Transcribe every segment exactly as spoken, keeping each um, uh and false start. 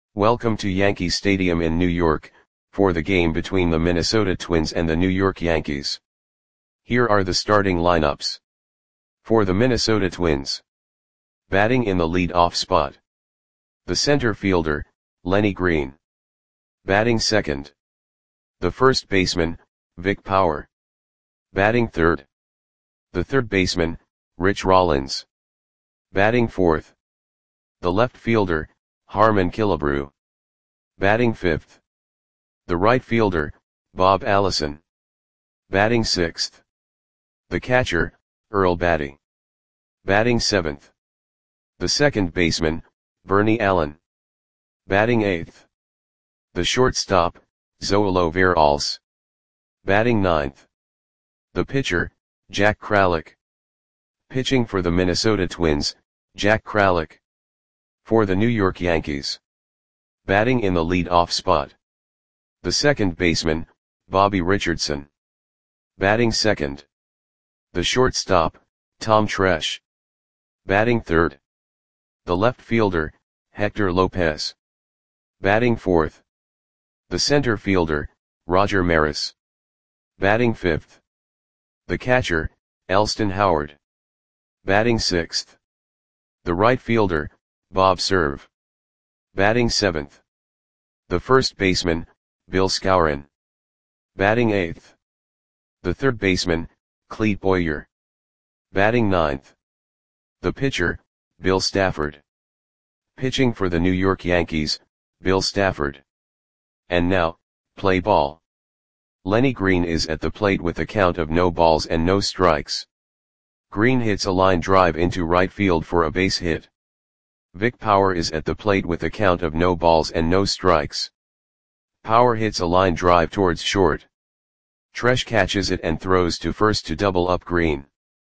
Welcome to Yankee Stadium in New York, for the game between the Minnesota Twins and the New York Yankees. Here are the starting lineups. For the Minnesota Twins. Batting in the lead-off spot. The center fielder, Lenny Green. Batting second. The first baseman, Vic Power. Batting third. The third baseman, Rich Rollins. Batting fourth. The left fielder, Harmon Killebrew. Batting fifth. The right fielder, Bob Allison. Batting sixth. The catcher, Earl Battey. Batting seventh. The second baseman, Bernie Allen. Batting eighth. The shortstop, Zoilo Veralce. Batting ninth. The pitcher, Jack Kralik. Pitching for the Minnesota Twins, Jack Kralik. For the New York Yankees. Batting in the lead-off spot. The second baseman, Bobby Richardson. Batting second. The shortstop, Tom Tresh. Batting third. The left fielder, Hector Lopez. Batting fourth. The center fielder, Roger Maris. Batting fifth. The catcher, Elston Howard. Batting sixth. The right fielder, Bob Serve. Batting seventh. The first baseman, Bill Skowron. Batting eighth. The third baseman, Clete Boyer. Batting ninth. The pitcher, Bill Stafford. Pitching for the New York Yankees, Bill Stafford. And now, play ball. Lenny Green is at the plate with a count of no balls and no strikes. Green hits a line drive into right field for a base hit. Vic Power is at the plate with a count of no balls and no strikes. Power hits a line drive towards short. Tresh catches it and throws to first to double up Green.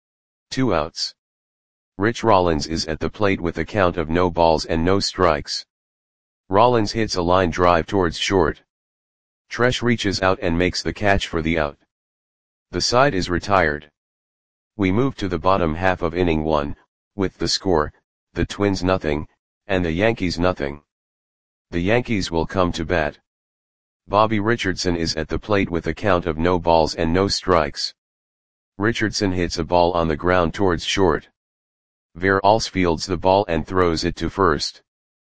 Two outs. Rich Rollins is at the plate with a count of no balls and no strikes. Rollins hits a line drive towards short. Tresh reaches out and makes the catch for the out. The side is retired. We move to the bottom half of inning one, with the score, the Twins nothing, and the Yankees nothing. The Yankees will come to bat. Bobby Richardson is at the plate with a count of no balls and no strikes. Richardson hits a ball on the ground towards short. Veralce fields the ball and throws it to first.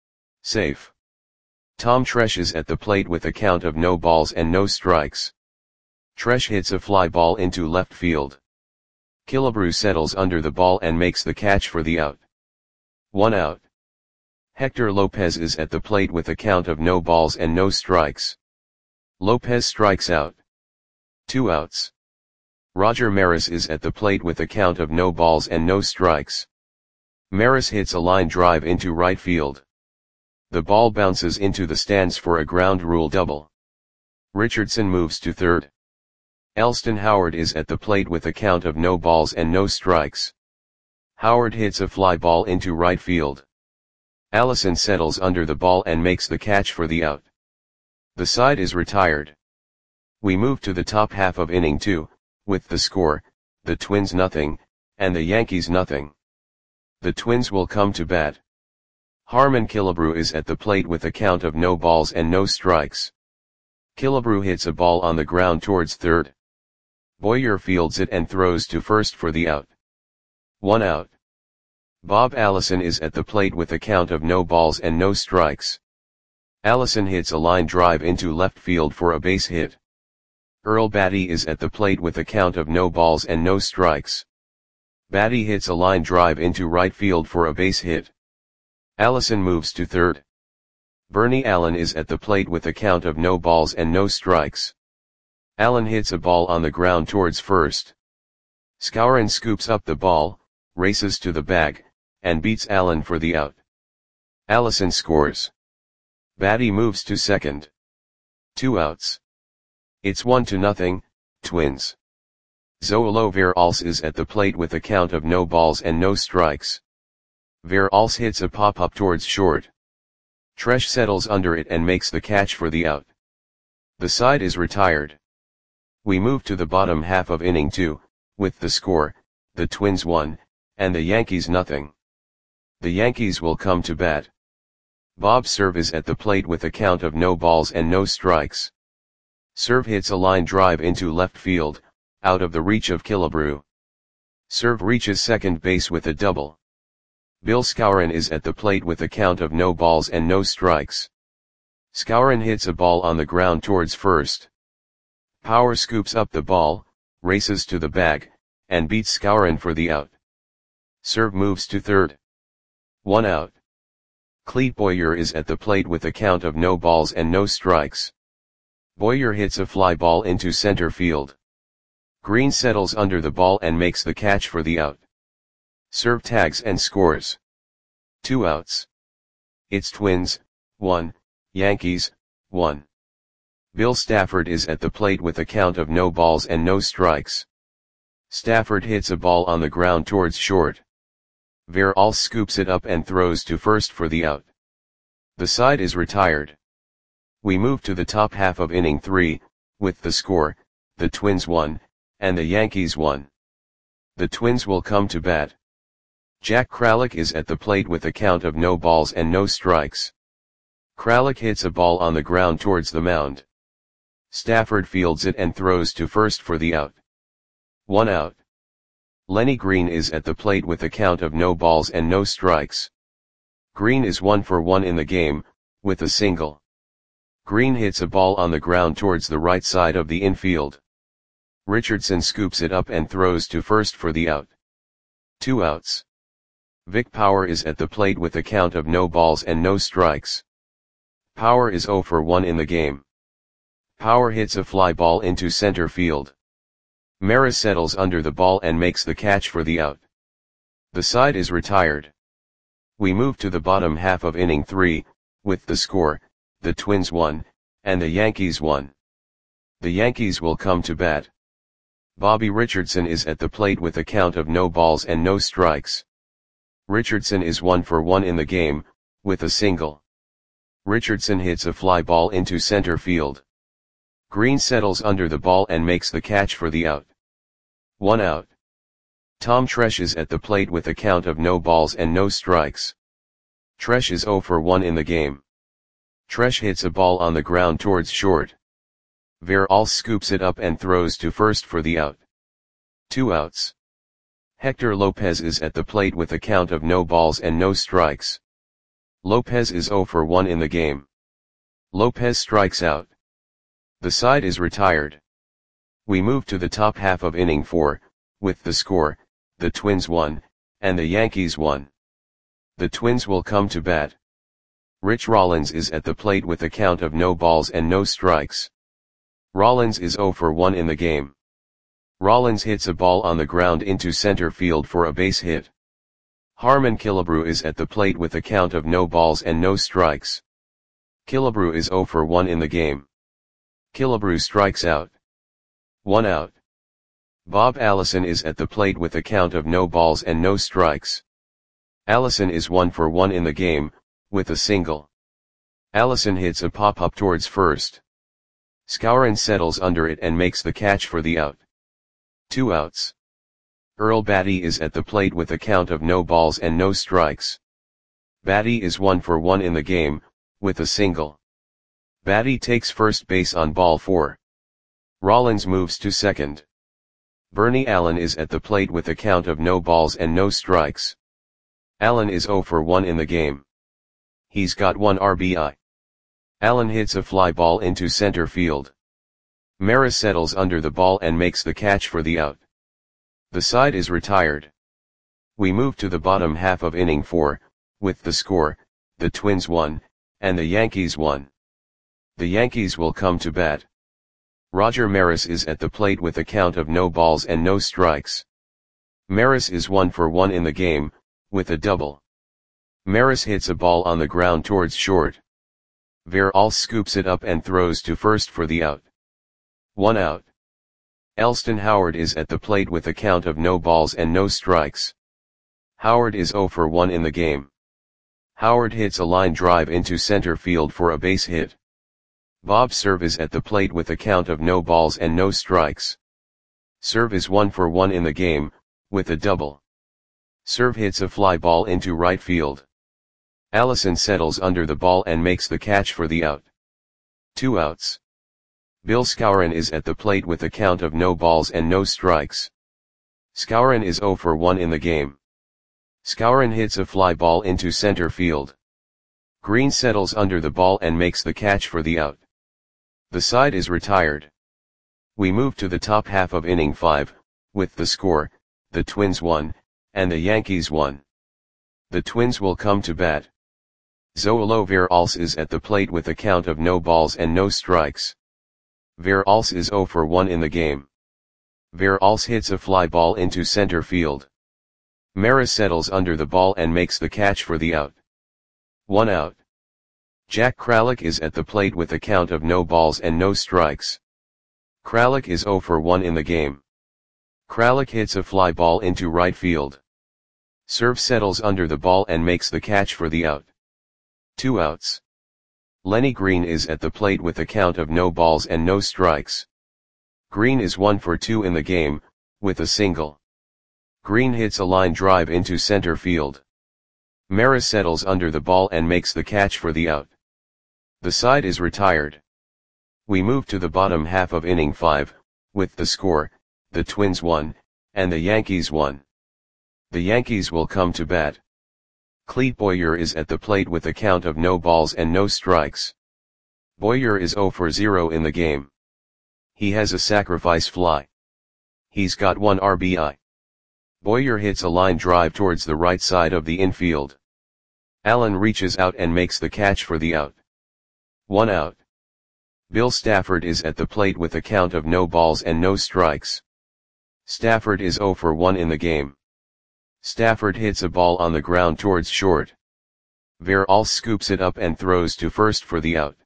Safe. Tom Tresh is at the plate with a count of no balls and no strikes. Tresh hits a fly ball into left field. Killebrew settles under the ball and makes the catch for the out. One out. Hector Lopez is at the plate with a count of no balls and no strikes. Lopez strikes out. Two outs. Roger Maris is at the plate with a count of no balls and no strikes. Maris hits a line drive into right field. The ball bounces into the stands for a ground rule double. Richardson moves to third. Elston Howard is at the plate with a count of no balls and no strikes. Howard hits a fly ball into right field. Allison settles under the ball and makes the catch for the out. The side is retired. We move to the top half of inning two, with the score, the Twins nothing, and the Yankees nothing. The Twins will come to bat. Harmon Killebrew is at the plate with a count of no balls and no strikes. Killebrew hits a ball on the ground towards third. Boyer fields it and throws to first for the out. One out. Bob Allison is at the plate with a count of no balls and no strikes. Allison hits a line drive into left field for a base hit. Earl Battey is at the plate with a count of no balls and no strikes. Battey hits a line drive into right field for a base hit. Allison moves to third. Bernie Allen is at the plate with a count of no balls and no strikes. Allen hits a ball on the ground towards first. Skowron scoops up the ball, races to the bag, and beats Allen for the out. Allison scores. Battey moves to second. Two outs. It's one to nothing, Twins. Zoilo Veralce is at the plate with a count of no balls and no strikes. Veralce hits a pop-up towards short. Tresh settles under it and makes the catch for the out. The side is retired. We move to the bottom half of inning two, with the score, the Twins one, and the Yankees nothing. The Yankees will come to bat. Bob's serve is at the plate with a count of no balls and no strikes. Serve hits a line drive into left field, out of the reach of Killebrew. Serve reaches second base with a double. Bill Skowron is at the plate with a count of no balls and no strikes. Skowron hits a ball on the ground towards first. Power scoops up the ball, races to the bag, and beats Skowron for the out. Serve moves to third. One out. Clete Boyer is at the plate with a count of no balls and no strikes. Boyer hits a fly ball into center field. Green settles under the ball and makes the catch for the out. Serve tags and scores. Two outs. It's Twins, one, Yankees, one. Bill Stafford is at the plate with a count of no balls and no strikes. Stafford hits a ball on the ground towards short. Verhulst scoops it up and throws to first for the out. The side is retired. We move to the top half of inning three, with the score, the Twins won, and the Yankees won. The Twins will come to bat. Jack Kralik is at the plate with a count of no balls and no strikes. Kralik hits a ball on the ground towards the mound. Stafford fields it and throws to first for the out. One out. Lenny Green is at the plate with a count of no balls and no strikes. Green is one for one in the game, with a single. Green hits a ball on the ground towards the right side of the infield. Richardson scoops it up and throws to first for the out. Two outs. Vic Power is at the plate with a count of no balls and no strikes. Power is zero for one in the game. Power hits a fly ball into center field. Maris settles under the ball and makes the catch for the out. The side is retired. We move to the bottom half of inning three, with the score, the Twins won, and the Yankees won. The Yankees will come to bat. Bobby Richardson is at the plate with a count of no balls and no strikes. Richardson is one for one in the game, with a single. Richardson hits a fly ball into center field. Green settles under the ball and makes the catch for the out. One out. Tom Tresh is at the plate with a count of no balls and no strikes. Tresh is zero for one in the game. Tresh hits a ball on the ground towards short. Verhulst scoops it up and throws to first for the out. Two outs. Hector Lopez is at the plate with a count of no balls and no strikes. Lopez is zero for one in the game. Lopez strikes out. The side is retired. We move to the top half of inning four, with the score, the Twins won, and the Yankees won. The Twins will come to bat. Rich Rollins is at the plate with a count of no balls and no strikes. Rollins is zero for one in the game. Rollins hits a ball on the ground into center field for a base hit. Harmon Killebrew is at the plate with a count of no balls and no strikes. Killebrew is zero for one in the game. Killebrew strikes out. One out. Bob Allison is at the plate with a count of no balls and no strikes. Allison is one for one in the game, with a single. Allison hits a pop-up towards first. Skowron settles under it and makes the catch for the out. Two outs. Earl Batty is at the plate with a count of no balls and no strikes. Batty is one for one in the game, with a single. Batty takes first base on ball four. Rollins moves to second. Bernie Allen is at the plate with a count of no balls and no strikes. Allen is zero for one in the game. He's got one R B I. Allen hits a fly ball into center field. Maris settles under the ball and makes the catch for the out. The side is retired. We move to the bottom half of inning four, with the score, the Twins won, and the Yankees won. The Yankees will come to bat. Roger Maris is at the plate with a count of no balls and no strikes. Maris is one for one in the game, with a double. Maris hits a ball on the ground towards short. Verhulst scoops it up and throws to first for the out. One out. Elston Howard is at the plate with a count of no balls and no strikes. Howard is zero for one in the game. Howard hits a line drive into center field for a base hit. Bob Serve is at the plate with a count of no balls and no strikes. Serve is one for one in the game, with a double. Serve hits a fly ball into right field. Allison settles under the ball and makes the catch for the out. Two outs. Bill Skowron is at the plate with a count of no balls and no strikes. Skowron is zero for one in the game. Skowron hits a fly ball into center field. Green settles under the ball and makes the catch for the out. The side is retired. We move to the top half of inning five, with the score, the Twins won, and the Yankees won. The Twins will come to bat. Zoilo Veralles is at the plate with a count of no balls and no strikes. Veralles is zero for one in the game. Veralles hits a fly ball into center field. Maris settles under the ball and makes the catch for the out. One out. Jack Kralik is at the plate with a count of no balls and no strikes. Kralik is zero for one in the game. Kralik hits a fly ball into right field. Serve settles under the ball and makes the catch for the out. Two outs. Lenny Green is at the plate with a count of no balls and no strikes. Green is one for two in the game, with a single. Green hits a line drive into center field. Maris settles under the ball and makes the catch for the out. The side is retired. We move to the bottom half of inning five, with the score, the Twins won, and the Yankees won. The Yankees will come to bat. Clete Boyer is at the plate with a count of no balls and no strikes. Boyer is zero for zero in the game. He has a sacrifice fly. He's got one R B I. Boyer hits a line drive towards the right side of the infield. Allen reaches out and makes the catch for the out. One out. Bill Stafford is at the plate with a count of no balls and no strikes. Stafford is zero for one in the game. Stafford hits a ball on the ground towards short. Veralles scoops it up and throws to first for the out.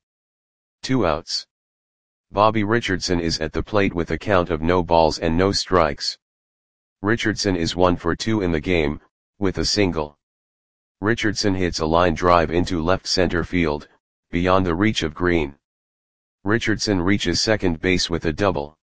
Two outs. Bobby Richardson is at the plate with a count of no balls and no strikes. Richardson is one for two in the game, with a single. Richardson hits a line drive into left center field, beyond the reach of Green. Richardson reaches second base with a double.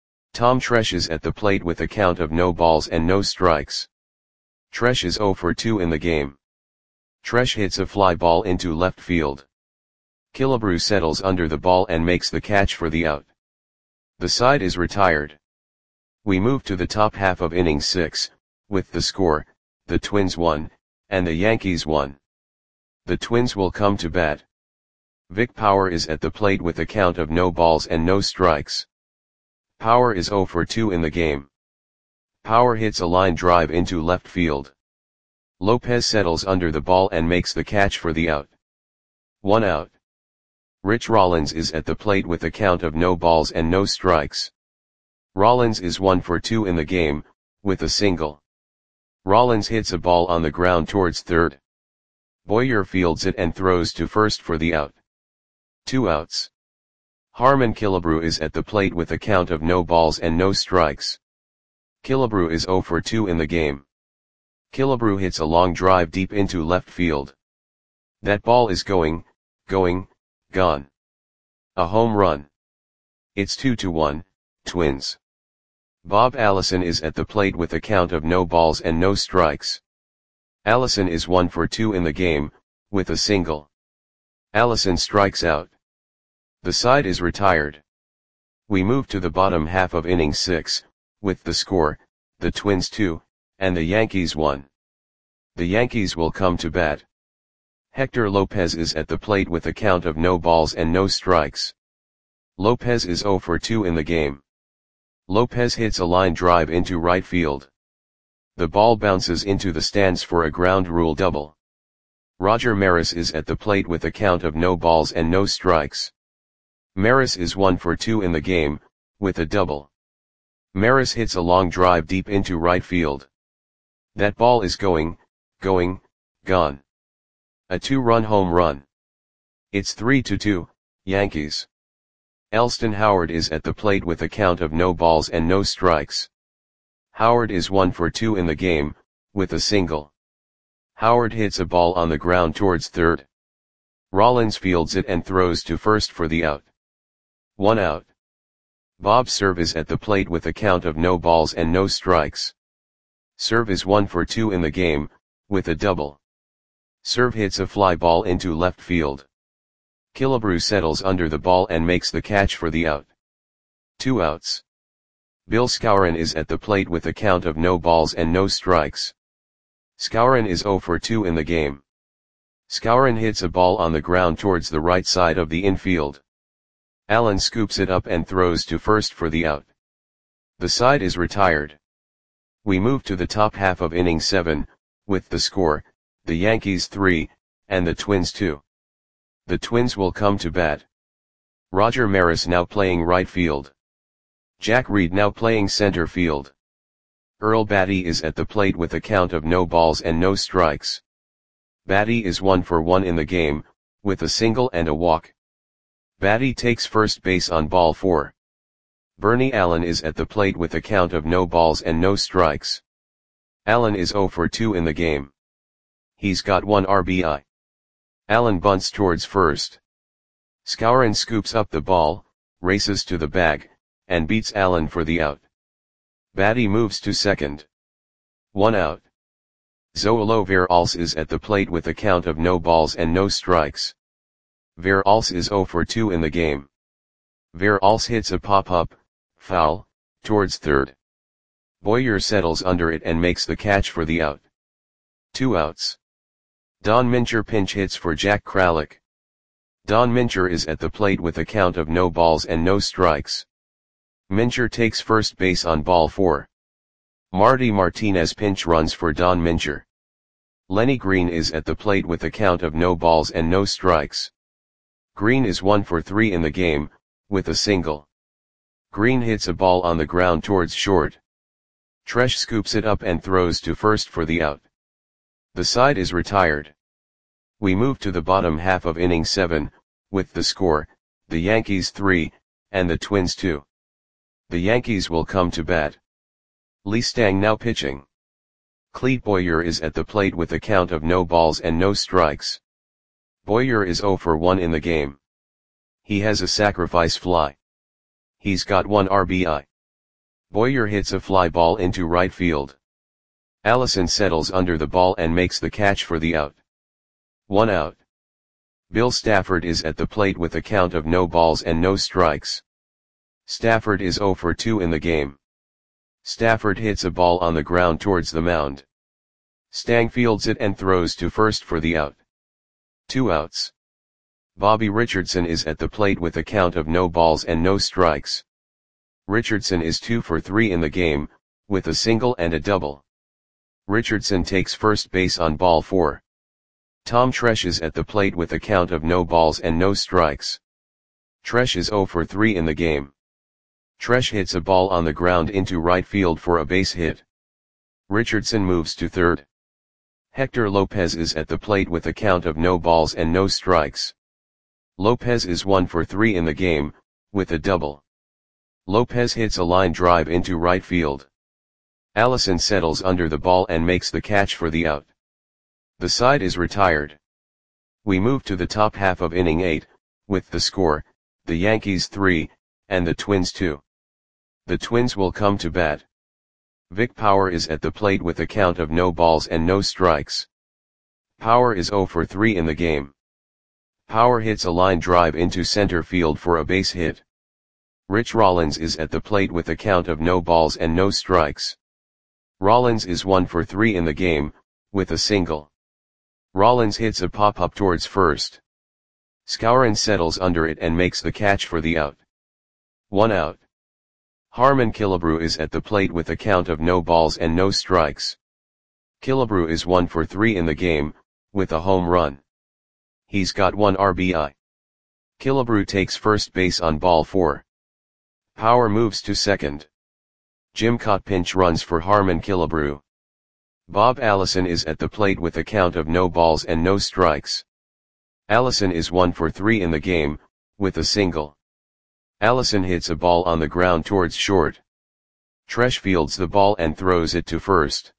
Tom Tresh is at the plate with a count of no balls and no strikes. Tresh is zero for two in the game. Tresh hits a fly ball into left field. Killebrew settles under the ball and makes the catch for the out. The side is retired. We move to the top half of inning six, with the score, the Twins won, and the Yankees won. The Twins will come to bat. Vic Power is at the plate with a count of no balls and no strikes. Power is zero for two in the game. Power hits a line drive into left field. Lopez settles under the ball and makes the catch for the out. One out. Rich Rollins is at the plate with a count of no balls and no strikes. Rollins is one for two in the game, with a single. Rollins hits a ball on the ground towards third. Boyer fields it and throws to first for the out. Two outs. Harmon Killebrew is at the plate with a count of no balls and no strikes. Killebrew is zero for two in the game. Killebrew hits a long drive deep into left field. That ball is going, going, gone. A home run. It's two to one, Twins. Bob Allison is at the plate with a count of no balls and no strikes. Allison is one for two in the game, with a single. Allison strikes out. The side is retired. We move to the bottom half of inning six, with the score, the Twins two, and the Yankees one. The Yankees will come to bat. Hector Lopez is at the plate with a count of no balls and no strikes. Lopez is zero for two in the game. Lopez hits a line drive into right field. The ball bounces into the stands for a ground rule double. Roger Maris is at the plate with a count of no balls and no strikes. Maris is one for two in the game, with a double. Maris hits a long drive deep into right field. That ball is going, going, gone. A two-run home run. It's three to two, Yankees. Elston Howard is at the plate with a count of no balls and no strikes. Howard is one for two in the game, with a single. Howard hits a ball on the ground towards third. Rollins fields it and throws to first for the out. One out. Bob Cerv is at the plate with a count of no balls and no strikes. Cerv is one for two in the game, with a double. Serve hits a fly ball into left field. Killebrew settles under the ball and makes the catch for the out. Two outs. Bill Skowron is at the plate with a count of no balls and no strikes. Skowron is zero for two in the game. Skowron hits a ball on the ground towards the right side of the infield. Allen scoops it up and throws to first for the out. The side is retired. We move to the top half of inning seven, with the score, the Yankees three, and the Twins two. The Twins will come to bat. Roger Maris now playing right field. Jack Reed now playing center field. Earl Batty is at the plate with a count of no balls and no strikes. Batty is one for one in the game, with a single and a walk. Batty takes first base on ball four. Bernie Allen is at the plate with a count of no balls and no strikes. Allen is zero for two in the game. He's got one R B I. Allen bunts towards first. Skowron scoops up the ball, races to the bag, and beats Allen for the out. Batty moves to second. One out. Zoilo Veralce is at the plate with a count of no balls and no strikes. Veralce is zero for two in the game. Veralce hits a pop-up, foul, towards third. Boyer settles under it and makes the catch for the out. Two outs. Don Mincher pinch hits for Jack Kralik. Don Mincher is at the plate with a count of no balls and no strikes. Mincher takes first base on ball four. Marty Martinez pinch runs for Don Mincher. Lenny Green is at the plate with a count of no balls and no strikes. Green is one for three in the game, with a single. Green hits a ball on the ground towards short. Tresh scoops it up and throws to first for the out. The side is retired. We move to the bottom half of inning seven, with the score, the Yankees three, and the Twins two. The Yankees will come to bat. Lee Stang now pitching. Clete Boyer is at the plate with a count of no balls and no strikes. Boyer is zero for one in the game. He has a sacrifice fly. He's got one R B I. Boyer hits a fly ball into right field. Allison settles under the ball and makes the catch for the out. One out. Bill Stafford is at the plate with a count of no balls and no strikes. Stafford is zero for two in the game. Stafford hits a ball on the ground towards the mound. Stang fields it and throws to first for the out. Two outs. Bobby Richardson is at the plate with a count of no balls and no strikes. Richardson is two for three in the game, with a single and a double. Richardson takes first base on ball four. Tom Tresh is at the plate with a count of no balls and no strikes. Tresh is zero for three in the game. Tresh hits a ball on the ground into right field for a base hit. Richardson moves to third. Hector Lopez is at the plate with a count of no balls and no strikes. Lopez is one for three in the game, with a double. Lopez hits a line drive into right field. Allison settles under the ball and makes the catch for the out. The side is retired. We move to the top half of inning eight, with the score, the Yankees three, and the Twins two. The Twins will come to bat. Vic Power is at the plate with a count of no balls and no strikes. Power is zero for three in the game. Power hits a line drive into center field for a base hit. Rich Rollins is at the plate with a count of no balls and no strikes. Rollins is one for three in the game, with a single. Rollins hits a pop-up towards first. Skowron settles under it and makes the catch for the out. One out. Harmon Killebrew is at the plate with a count of no balls and no strikes. Killebrew is one for three in the game, with a home run. He's got one R B I. Killebrew takes first base on ball four. Power moves to second. Jim Cott pinch runs for Harmon Killebrew. Bob Allison is at the plate with a count of no balls and no strikes. Allison is one for three in the game, with a single. Allison hits a ball on the ground towards short. Tresh fields the ball and throws it to first.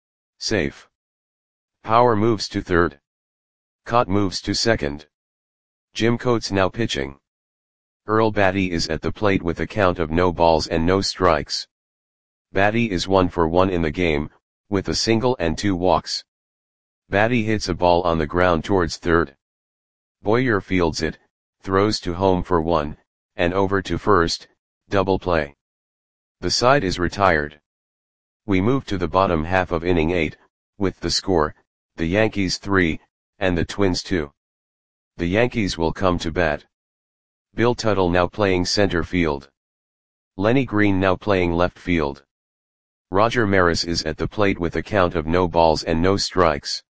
Safe. Power moves to third. Cott moves to second. Jim Coates now pitching. Earl Batty is at the plate with a count of no balls and no strikes. Batty is one for one in the game, with a single and two walks. Batty hits a ball on the ground towards third. Boyer fields it, throws to home for one, and over to first, double play. The side is retired. We move to the bottom half of inning eight, with the score, the Yankees three, and the Twins two. The Yankees will come to bat. Bill Tuttle now playing center field. Lenny Green now playing left field. Roger Maris is at the plate with a count of no balls and no strikes.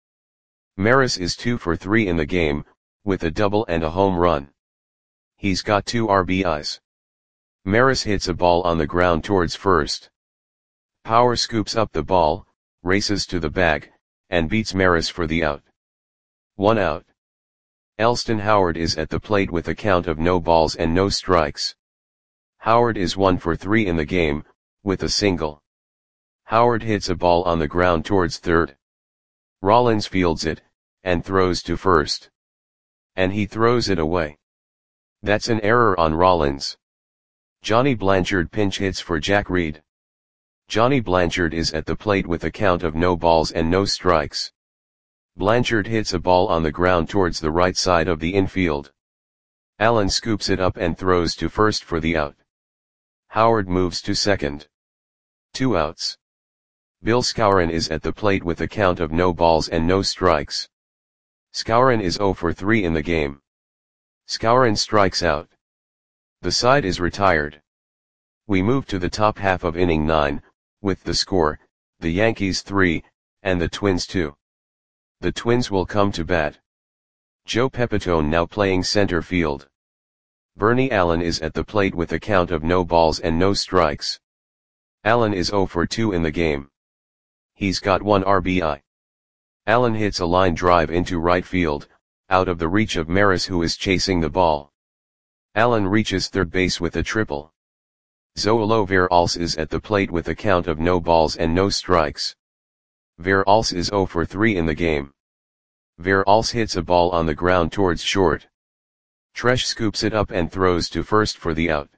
Maris is two for three in the game, with a double and a home run. He's got two R B Is. Maris hits a ball on the ground towards first. Power scoops up the ball, races to the bag, and beats Maris for the out. One out. Elston Howard is at the plate with a count of no balls and no strikes. Howard is one for three in the game, with a single. Howard hits a ball on the ground towards third. Rollins fields it, and throws to first. And he throws it away. That's an error on Rollins. Johnny Blanchard pinch hits for Jack Reed. Johnny Blanchard is at the plate with a count of no balls and no strikes. Blanchard hits a ball on the ground towards the right side of the infield. Allen scoops it up and throws to first for the out. Howard moves to second. Two outs. Bill Skowron is at the plate with a count of no balls and no strikes. Skowron is zero for three in the game. Skowron strikes out. The side is retired. We move to the top half of inning nine, with the score, the Yankees three, and the Twins two. The Twins will come to bat. Joe Pepitone now playing center field. Bernie Allen is at the plate with a count of no balls and no strikes. Allen is zero for two in the game. He's got one R B I. Allen hits a line drive into right field, out of the reach of Maris who is chasing the ball. Allen reaches third base with a triple. Zoilo Veralce is at the plate with a count of no balls and no strikes. Veralce is zero for three in the game. Veralce hits a ball on the ground towards short. Tresh scoops it up and throws to first for the out.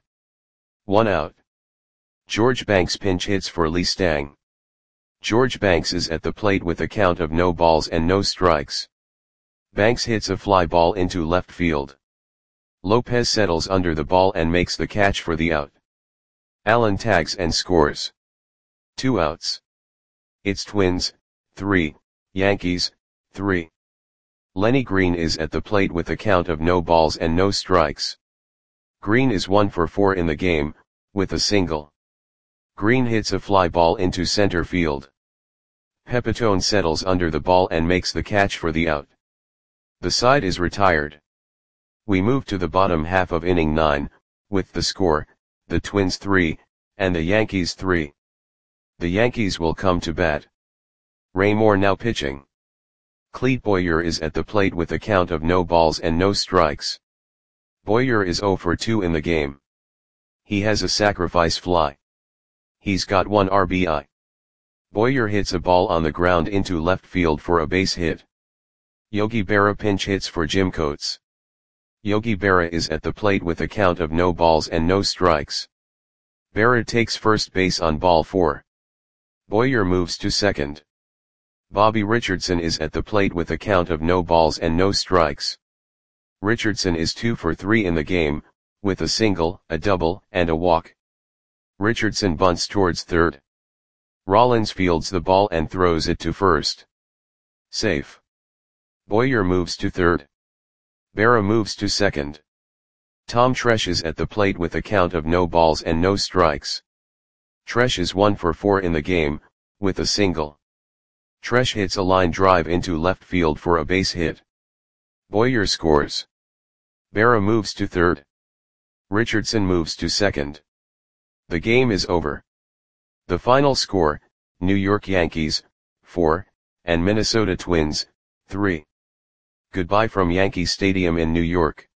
One out. George Banks pinch hits for Lee Stang. George Banks is at the plate with a count of no balls and no strikes. Banks hits a fly ball into left field. Lopez settles under the ball and makes the catch for the out. Allen tags and scores. Two outs. It's Twins, three, Yankees, three. Lenny Green is at the plate with a count of no balls and no strikes. Green is one for four in the game, with a single. Green hits a fly ball into center field. Pepitone settles under the ball and makes the catch for the out. The side is retired. We move to the bottom half of inning nine, with the score, the Twins three, and the Yankees three. The Yankees will come to bat. Ray Moore now pitching. Clete Boyer is at the plate with a count of no balls and no strikes. Boyer is zero for two in the game. He has a sacrifice fly. He's got one R B I. Boyer hits a ball on the ground into left field for a base hit. Yogi Berra pinch hits for Jim Coates. Yogi Berra is at the plate with a count of no balls and no strikes. Berra takes first base on ball four. Boyer moves to second. Bobby Richardson is at the plate with a count of no balls and no strikes. Richardson is two for three in the game, with a single, a double, and a walk. Richardson bunts towards third. Rollins fields the ball and throws it to first. Safe. Boyer moves to third. Berra moves to second. Tom Tresh is at the plate with a count of no balls and no strikes. Tresh is one for four in the game, with a single. Tresh hits a line drive into left field for a base hit. Boyer scores. Berra moves to third. Richardson moves to second. The game is over. The final score, New York Yankees, four, and Minnesota Twins, three. Goodbye from Yankee Stadium in New York.